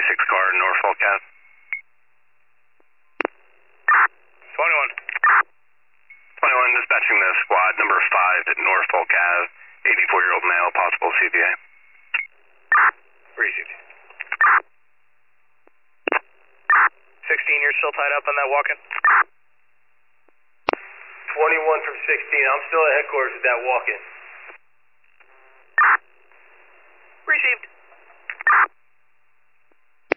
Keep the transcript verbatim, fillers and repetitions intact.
twenty-six car, Norfolk Ave. twenty-one. twenty-one, dispatching the squad number five at Norfolk Ave, eighty-four-year-old male, possible C V A. Received. sixteen, you're still tied up on that walk-in? twenty-one from sixteen, I'm still at headquarters with that walk-in. Received.